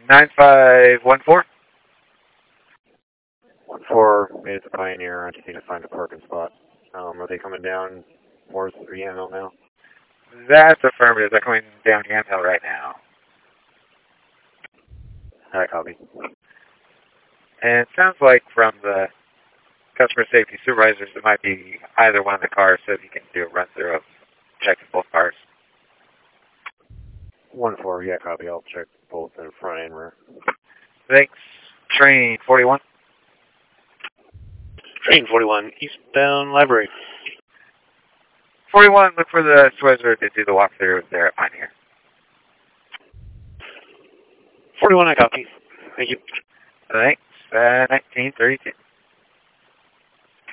9514. 1-4, made it to Pioneer. I just need to find a parking spot. Are they coming down towards the Yamhill now? That's affirmative. They're coming down Yamhill right now. Alright, copy. And it sounds like from the customer safety supervisors, it might be either one of the cars, so you can do a run through of checking both cars. 1-4, yeah, copy. I'll check both in front and rear. Thanks. Train 41. Train 41, eastbound library. 41, look for the supervisor to do the walkthrough there at Pioneer. 41, I copy. Thank you. Thanks. 1932.